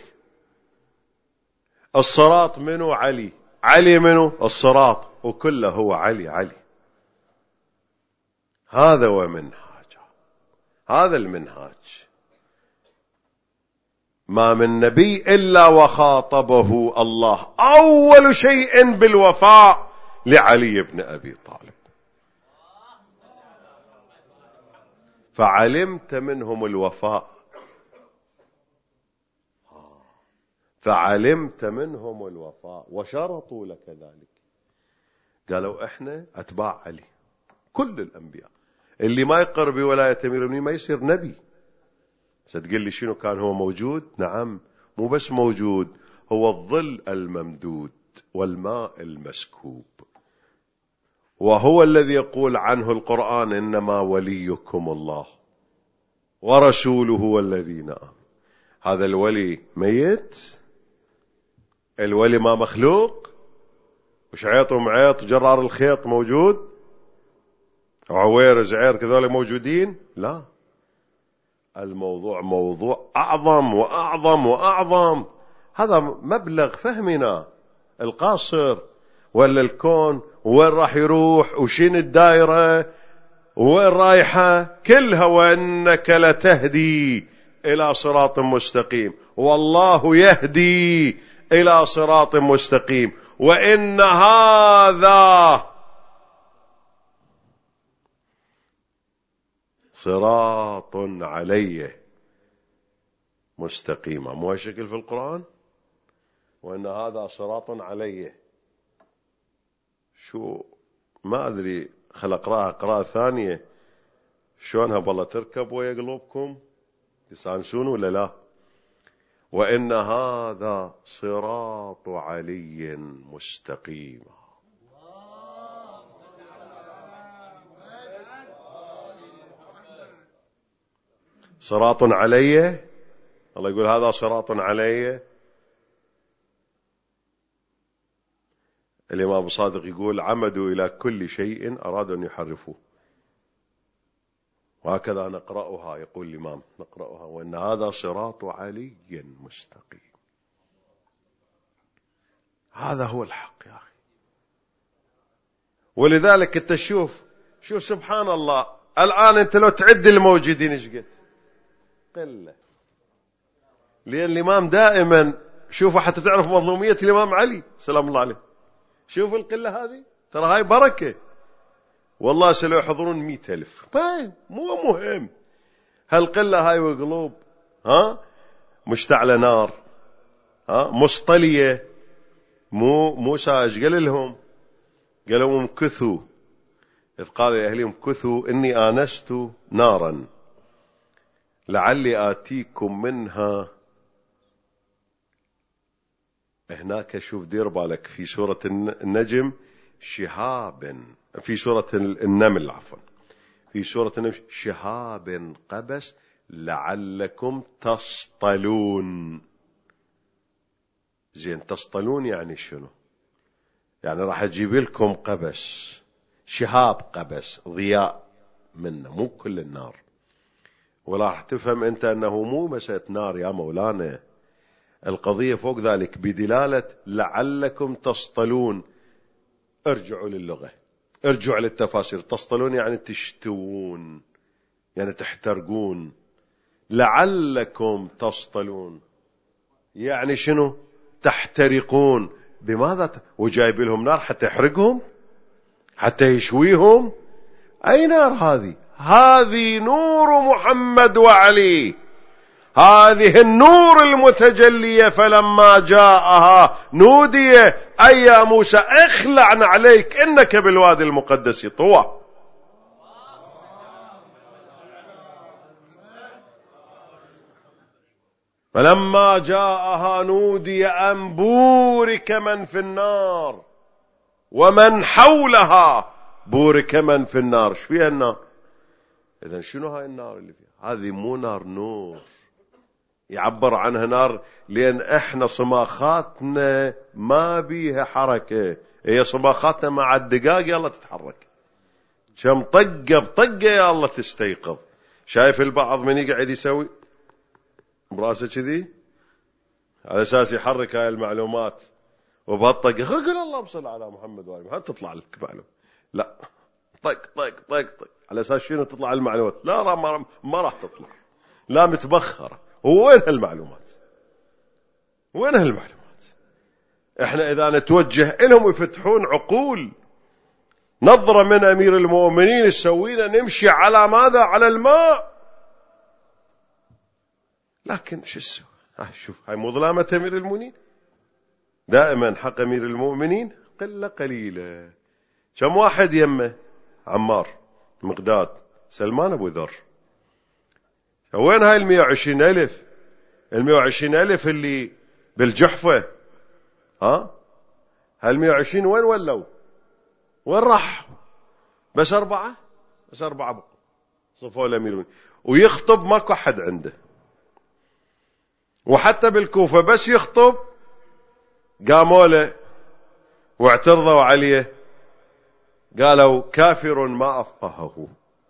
الصراط منه علي، علي منه الصراط، وكله هو علي علي. هذا هو منهاج، هذا المنهاج. ما من نبي إلا وخاطبه الله أول شيء بالوفاء لعلي بن أبي طالب. فعلمت منهم الوفاء، فعلمت منهم الوفاء وشرطوا لك ذلك. قالوا احنا اتباع علي، كل الانبياء اللي ما يقر بولاية امير المؤمنين ما يصير نبي. ستقول لي شنو كان هو موجود؟ نعم، مو بس موجود، هو الظل الممدود والماء المسكوب، وهو الذي يقول عنه القرآن إنما وليكم الله ورسوله والذين آمنوا. هذا الولي ميت؟ الولي ما مخلوق؟ وش عيط ومعيط جرار الخيط موجود، وعوير زعير كذلك موجودين؟ لا، الموضوع موضوع أعظم وأعظم وأعظم. هذا مبلغ فهمنا القاصر، ولا الكون وين راح يروح وشين الدائرة وين رايحة كلها. وإنك لتهدي إلى صراط مستقيم، والله يهدي إلى صراط مستقيم. وإن هذا صراط علي مستقيما، مو هالشكل في القرآن؟ وإن هذا صراط علي. شو ما أدري، خل أقرأها قراءة ثانية شلونها بالله تركب ويا قلوبكم تسانسون ولا لا؟ وإن هذا صراط علي مستقيما. صراط علي، الله يقول هذا صراط علي. الإمام أبو صادق يقول عمدوا إلى كل شيء أرادوا أن يحرفوه، وهكذا نقرأها. يقول الإمام نقرأها وإن هذا صراط علي مستقيم. هذا هو الحق يا أخي. ولذلك أنت شوف شوف سبحان الله، الآن أنت لو تعد الموجودين إيش قد قلة، لأن الإمام دائما شوفوا حتى تعرف مظلومية الإمام علي سلام الله عليه. شوف القلة هذه، ترى هاي بركة والله. سلو يحضرون مئة ألف مو مهم، هالقلة هاي وقلوب ها مشتعلة نار، ها مصطلية، مو موسى ايش قال لهم؟ قال لهم امكثوا، إذ قال لأهلهم امكثوا إني آنست نارا لعلي آتيكم منها. هناك شوف دير بالك في سورة النجم شهاب، في سورة النمل عفوا، في سورة النمل شهاب قبس لعلكم تصطلون. زين تصطلون يعني شنو؟ يعني راح أجيب لكم قبس، شهاب قبس ضياء منه، مو كل النار. ولا راح تفهم أنت أنه مو مسألة نار يا مولانا، القضية فوق ذلك بدلالة لعلكم تصطلون. ارجعوا للغة، ارجعوا للتفاسير. تصطلون يعني تشتوون، يعني تحترقون. لعلكم تصطلون يعني شنو؟ تحترقون. بماذا ت... وجايب لهم نار حتى يحرقهم، حتى يشويهم. أي نار هذه؟ هذه نور محمد وعلي، هذه النور المتجلية. فلما جاءها نودي أي يا موسى اخلع عليك إنك بالوادي المقدس طوى. فلما جاءها نودي أن بورك من في النار ومن حولها، بورك من في النار. شو فيها النار؟ إذن شنو هاي النار اللي فيها؟ هذه مو نار، نور يعبر عنها نار، لأن احنا صماخاتنا ما بيها حركة، هي صماخاتنا مع الدقاق يلا تتحرك. كم طقة بطقة يا الله تستيقظ. شايف البعض من يقعد يسوي براسه كذي على أساس يحرك هاي المعلومات، وبهالطقة قل الله صل على محمد وآل محمد تطلع لك معلومة. لا، طق طق طق طق على أساس شنو تطلع المعلومات؟ لا ما, ما راح تطلع، لا متبخرة. وين هالمعلومات؟ وين هالمعلومات؟ احنا إذا نتوجه لهم يفتحون عقول، نظرة من أمير المؤمنين تسوينا نمشي على ماذا؟ على الماء. لكن شو السوى؟ شوف هاي مظلمة أمير المؤمنين. دائما حق أمير المؤمنين قلة قليلة. كم واحد يمه؟ عمار، مقداد، سلمان أبو ذر. وين هاي المئة وعشرين ألف؟ المئة وعشرين ألف اللي بالجحفة، ها؟ هالمئة وعشرين وين ولوا؟ وين راح؟ بس أربعة، بس أربعة بقى صفوا الأمير المؤمنين، ويخطب ماكو أحد عنده. وحتى بالكوفة بس يخطب قاموا له واعترضوا عليه، قالوا كافر ما أفقهه.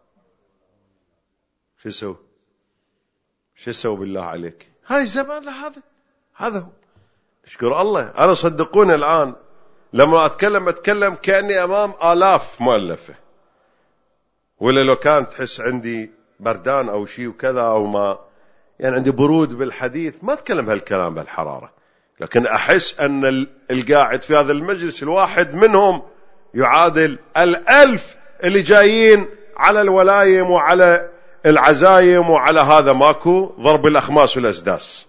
شو يسوي؟ شو يسوي بالله عليك؟ هاي الزمان هذا هذا هو. اشكر الله. أنا صدقوني الآن لما أتكلم أتكلم كأني أمام آلاف مؤلفة، ولا لو كان تحس عندي بردان أو شيء وكذا أو ما يعني عندي برود بالحديث ما أتكلم هالكلام بالحرارة، لكن أحس أن القاعد في هذا المجلس الواحد منهم يعادل الألف اللي جايين على الولايم وعلى العزايم وعلى هذا ماكو ضرب الأخماس والأسداس.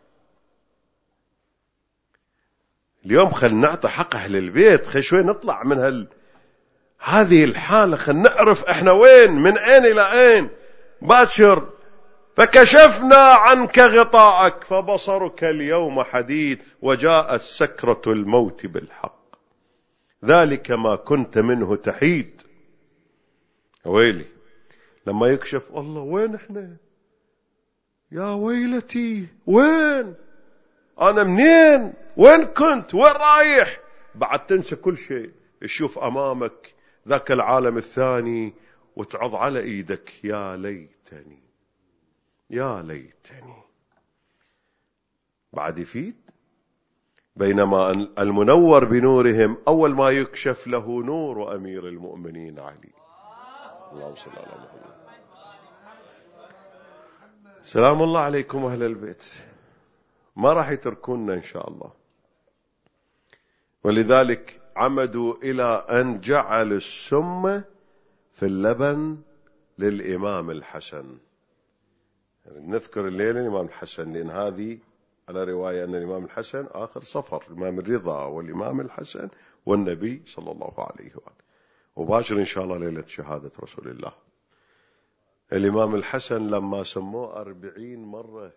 اليوم خل نعطي حق أهل البيت، خل شوي نطلع من هال هذه الحالة، خل نعرف احنا وين، من اين الى اين. باكر فكشفنا عنك غطاءك فبصرك اليوم حديد وجاءت سكرة الموت بالحق ذلك ما كنت منه تحيد. ويلي لما يكشف الله وين احنا، يا ويلتي وين انا، منين، وين كنت، وين رايح. بعد تنسى كل شيء، تشوف امامك ذاك العالم الثاني وتعض على ايدك يا ليتني يا ليتني. بعد يفيد بينما المنور بنورهم أول ما يكشف له نور أمير المؤمنين علي. اللهم صل على محمد. سلام الله عليكم أهل البيت، ما راح يتركونا إن شاء الله. ولذلك عمدوا إلى أن جعلوا السم في اللبن للإمام الحسن. نذكر الليلة الإمام الحسن لأن هذه على رواية أن الإمام الحسن آخر صفر، الإمام الرضا والإمام الحسن والنبي صلى الله عليه وآله. وباشر إن شاء الله ليلة شهادة رسول الله. الإمام الحسن لما سموه أربعين مرة،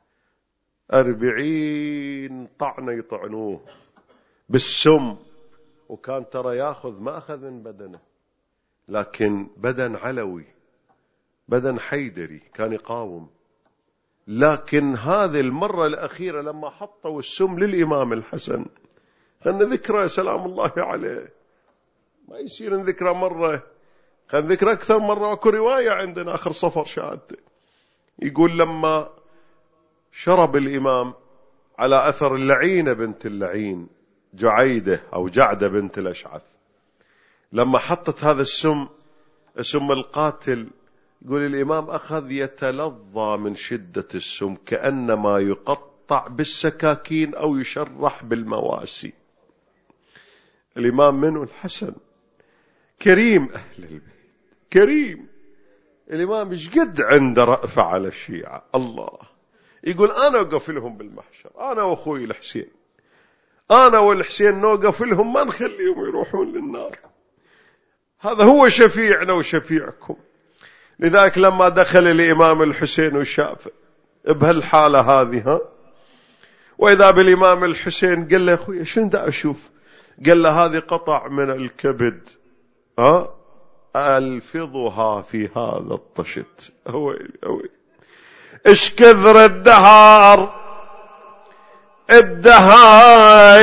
أربعين طعنة يطعنوه بالسم، وكان ترى ياخذ ما أخذ من بدنه، لكن بدن علوي بدن حيدري كان يقاوم. لكن هذه المرة الأخيرة لما حطوا السم للإمام الحسن، خلنا ذكرى سلام الله عليه، ما يصير نذكرى مرة، خلنا ذكرى أكثر مرة. وكو رواية عندنا آخر صفر شهادته يقول لما شرب الإمام على أثر اللعينة بنت اللعين جعيدة أو جعدة بنت الأشعث، لما حطت هذا السم سم القاتل، يقول الإمام أخذ يتلظى من شدة السم كأنما يقطع بالسكاكين أو يشرح بالمواسي. الإمام منه الحسن كريم أهل البيت، كريم. الإمام مش قد عنده رأفة على الشيعة. الله يقول أنا أوقف لهم بالمحشر، أنا وأخوي الحسين، أنا والحسين نوقف لهم ما نخليهم يروحون للنار، هذا هو شفيعنا وشفيعكم. لذلك لما دخل الإمام الحسين وشاف بهالحالة هذه، ها وإذا بالإمام الحسين قال له يا أخوي شنو دا أشوف؟ قال له هذه قطع من الكبد، ها ألفظها في هذا الطشت. هوي هوي إيش كثر الدهار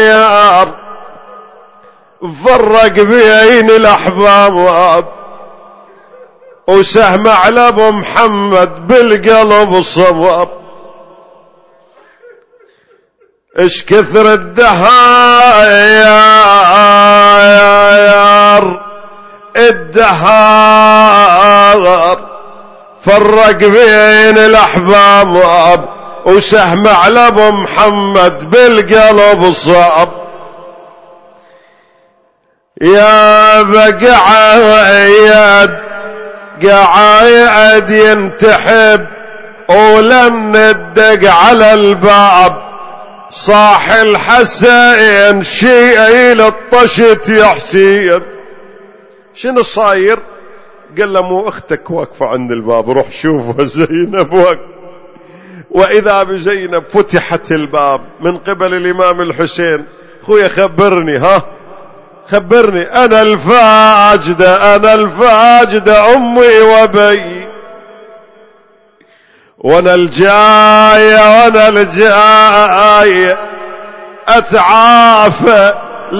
الدهاير فرق بين الأحباب، وسهم على ابو محمد بالقلب صواب. اش كثر الدهاير الدهار فرق بين الاحباب، وسهم على ابو محمد بالقلب صاب. يا بقعد قعد ينتحب ولم ندق على الباب، صاح الحسين شيء للطشت يا حسين. شنو صاير؟ قال له مو اختك واقفة عند الباب، روح شوفها زينب واقفة. واذا بزينب فتحت الباب من قبل الامام الحسين. خويا خبرني، ها خبرني، انا الفاجدة انا الفاجدة امي وبي، وانا الجاية وانا الجاية اتعافى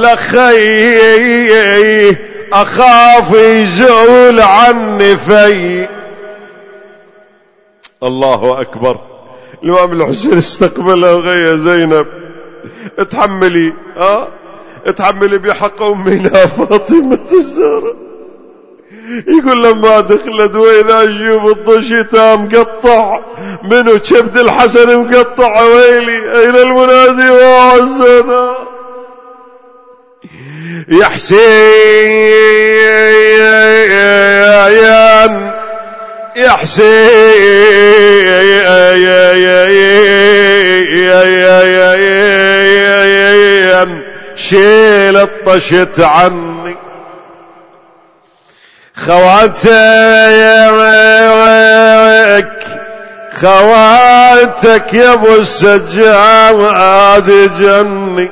لخي، اخاف يزول عني في. الله اكبر. الامام الحسين استقبلها وغيا زينب اتحملي، ها اتحملي بحق امنا فاطمة الزهراء. يقول لما دخلت واذا اشوف الضشتها مقطع منه كبد الحسن مقطع، ويلي اين المنادي وعزنا يا حسين يا حسين شيل الطشت عني. خواتك خواتك يا ابو السجاد جني،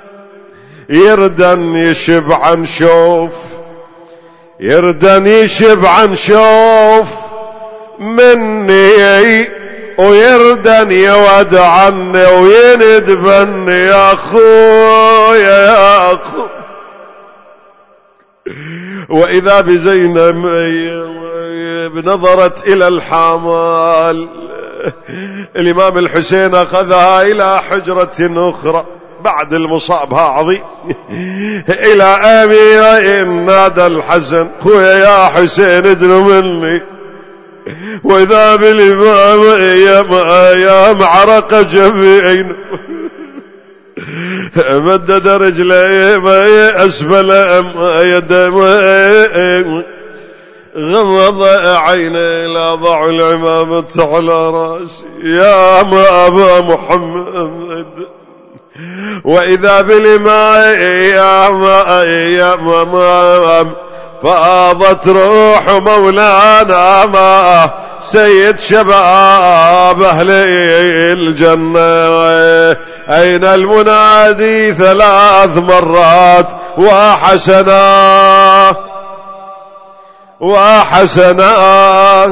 يردن يشبع نشوف يردن يشبع نشوف مني، ويردن يود عني ويندبن يا اخويا يا اخو. واذا بزينب نظرت الى الحمال. الامام الحسين اخذها الى حجرة اخرى بعد المصاب ها عظيم. الى ابي وان نادى الحسن خويا يا حسين ادنوا مني. واذا بالامام يا معرقة جبين مدد رجليه اسفل يديه، غمض عيني لا ضع العمامة على راسي يا ما ابا محمد. واذا بالماء يا ما يا ما فاضت روح مولانا ما سيد شباب اهل الجنة. اين المنادي ثلاث مرات وحسنا وحسنا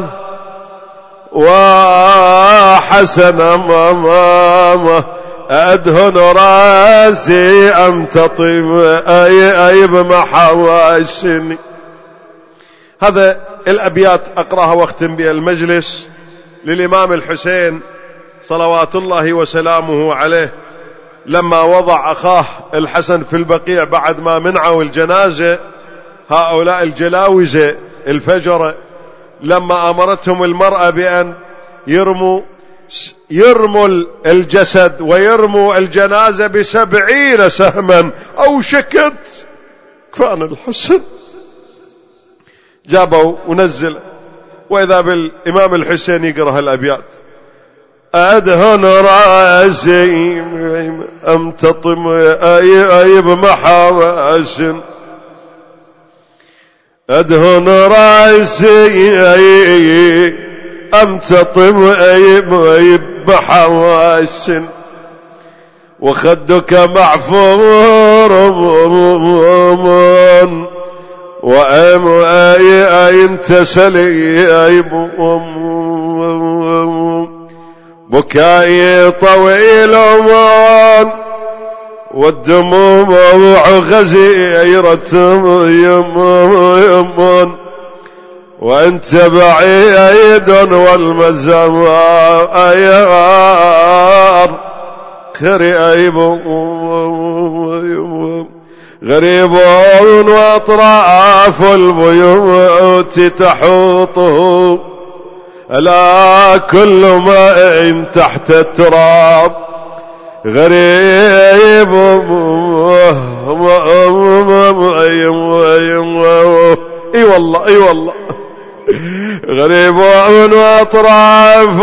وحسنا ماما أدهن راسي أم تطيب أي أي بمحواشني. هذا الأبيات أقرأها واختم بها المجلس للإمام الحسين صلوات الله وسلامه عليه، لما وضع أخاه الحسن في البقيع بعد ما منعوا الجنازة هؤلاء الجلاوزة الفجرة، لما أمرتهم المرأة بأن يرموا يرموا الجسد ويرموا الجنازة بسبعين سهما أو شكت كفان الحسن، جابوا ونزل. وإذا بالإمام الحسين يقرأ الأبيات: أدهن رأسي أم تطم أي أي بمحاسن، أدهن رأسي أم تطم أي أي بمحاسن، وخدك معفور وأم أي أي انتسلي أي بكائي طويل مان والدموع غزيرة يمان، وأنت بعيد والمزار غريب غريب وأطراف البيوت تحوطه ألا كل ماء تحت التراب غريب اي والله اي والله غريب وأطراف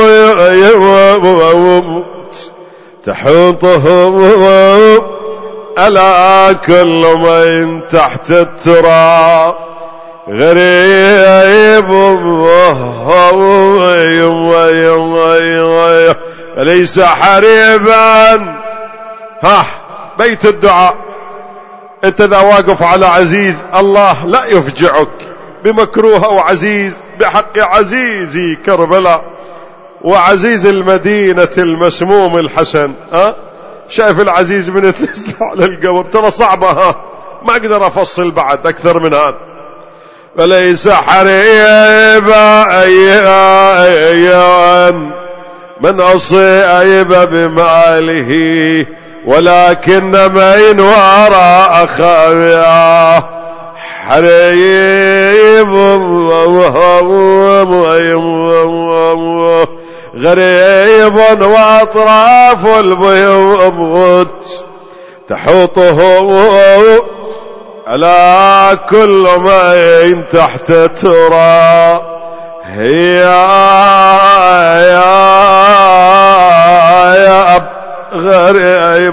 البيوت تحوطه ألا كل من تحت التراب غريب ليس حريبا. ها بيت الدعاء، انت ذا واقف على عزيز الله لا يفجعك بمكروه أو عزيز بحق عزيزي كربلاء وعزيز المدينة المسموم الحسن. ها شايف العزيز من يتنزل على القبر ترى صعبة، ها ما أقدر أفصل بعد أكثر من هذا. فليس حريبا أيا من أصيب بماله ولكن من وراء خاوية حريب غريب وأطراف البيوت تحوطه ألا كل ما تحت التراب هي يا أب غريب.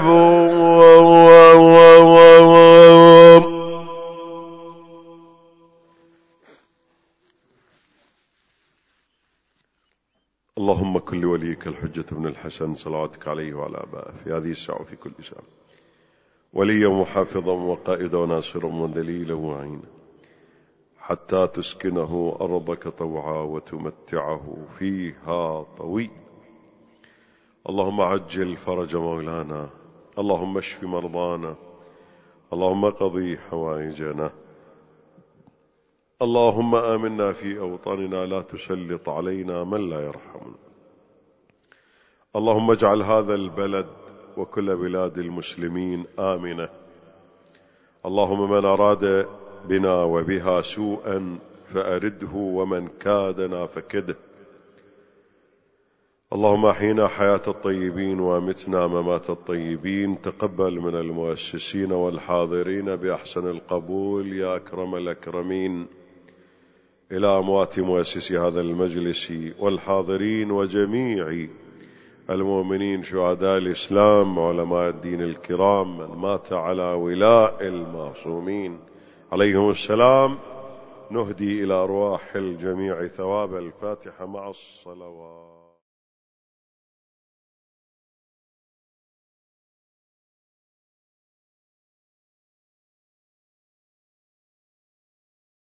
اللهم كل وليك الحجة بن الحسن صلواتك عليه وعلى آبائه في هذه الساعة وفي كل ساعة وليا وحافظا وقائدا وناصرا ودليلا وعينا حتى تسكنه أرضك طوعا وتمتعه فيها طويلا. اللهم عجل فرج مولانا، اللهم اشف مرضانا، اللهم قضي حوائجنا، اللهم آمنا في أوطاننا لا تسلط علينا من لا يرحمنا. اللهم اجعل هذا البلد وكل بلاد المسلمين آمنة. اللهم من أراد بنا وبها سوءا فأرده ومن كادنا فكده. اللهم أحينا حياة الطيبين وأمتنا ممات الطيبين. تقبل من المؤسسين والحاضرين بأحسن القبول يا أكرم الأكرمين. إلى أموات مؤسسي هذا المجلس والحاضرين وجميع المؤمنين شهداء الإسلام علماء الدين الكرام من مات على ولاء المعصومين عليهم السلام، نهدي إلى أرواح الجميع ثواب الفاتحة مع الصلوات.